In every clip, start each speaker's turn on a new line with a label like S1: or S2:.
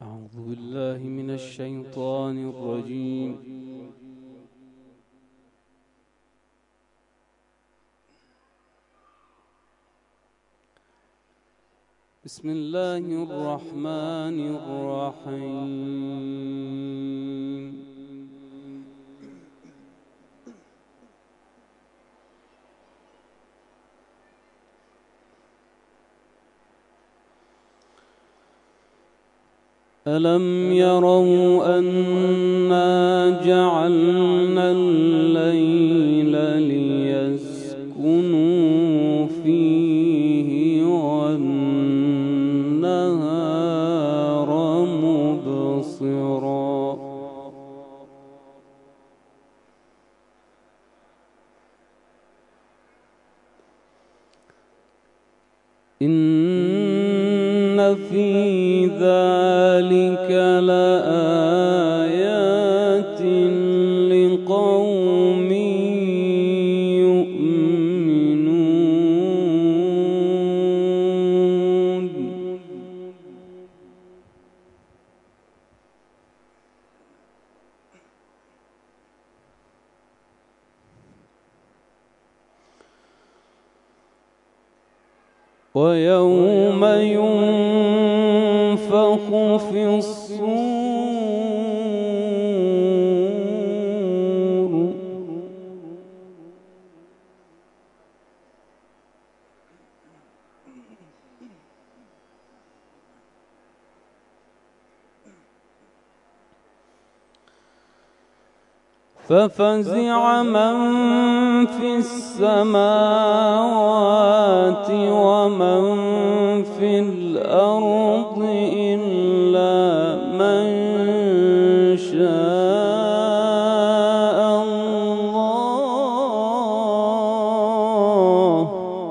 S1: أعوذ بالله من الشيطان الرجيم. بسم الله الرحمن الرحيم. ألم يروا أنا جعلنا الليل ليسكنوا فيه والنهار مبصرا إن في ذلك لآيات لقوم يؤمنون. ويوم ينفخ في الصور ففزع من في السماوات ومن في الأرض إلا من شاء الله.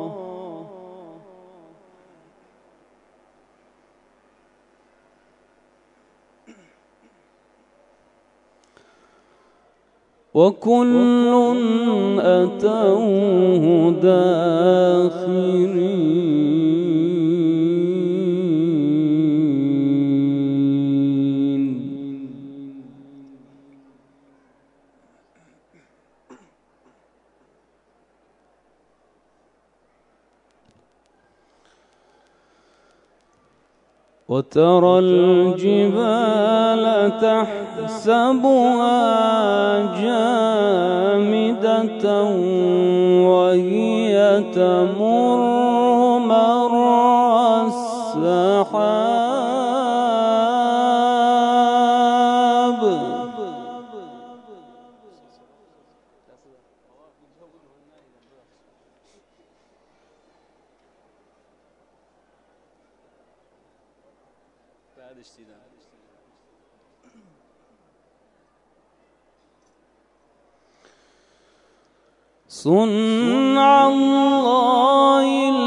S1: وكل أتوه داخرين. وترى الجبال تحسبها جامدة وهي تمر مر السحاب. صنع الله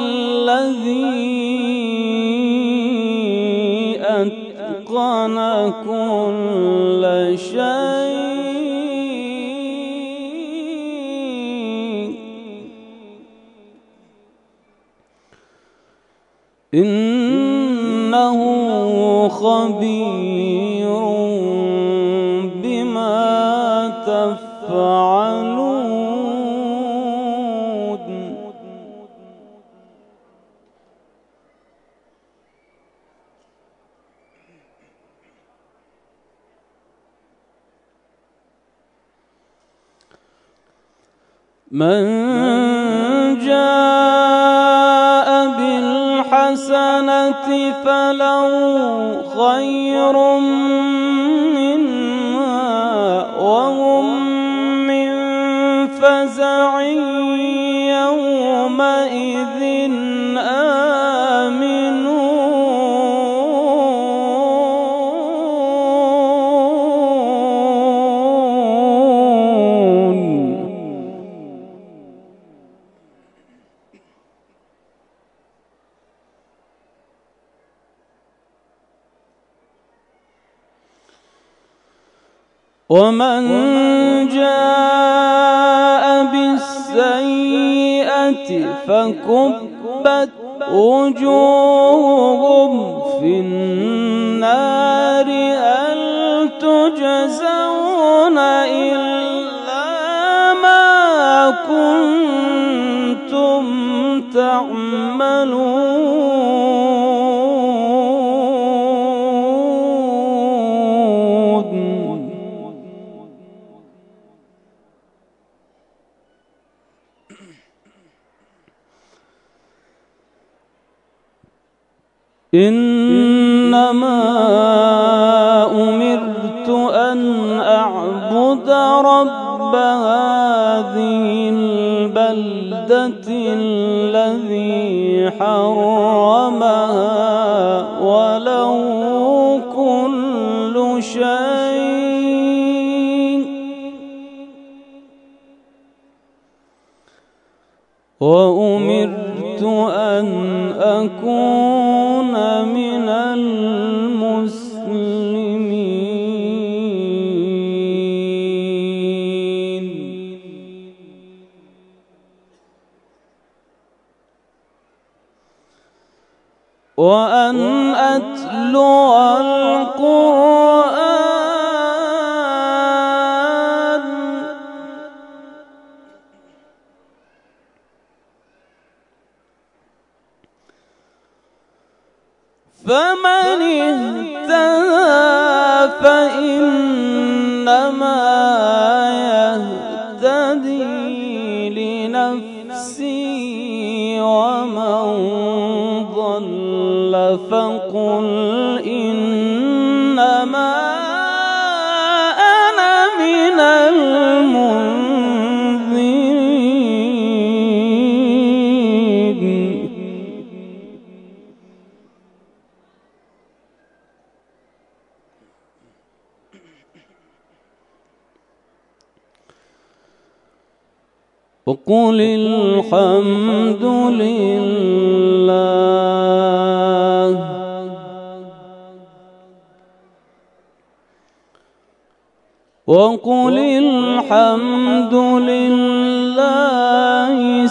S1: الذي أتقن كل شيء إنه خبير بما تفعلون. من جاء بالحسنة فله خير منها وهم من فزع يومئذ آمنون. ومن جاء بالسيئة فكبت وجوههم في النار تجزون إلا ما كنتم تعملون. إنما أمرت أن أعبد رب هذه البلدة الذي حرمها وله كل شيء، وأمرت أن أكون من المسلمين. وأن أتلو القرآن فمن اهتدى فإنما يهتدي لنفسه، ومن ضل فقل إنما أنا من المنذرين. وقل الحمد لله وقل الحمد لله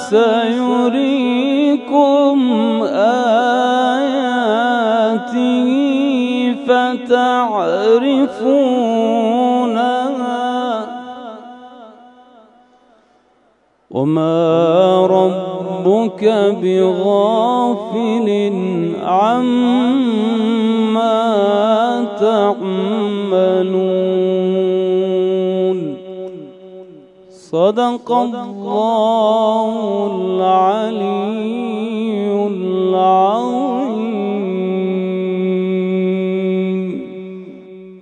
S1: سيريكم آياته فتعرفونها، وما ربك بغافل عما تعملون. صدق الله العلي العظيم.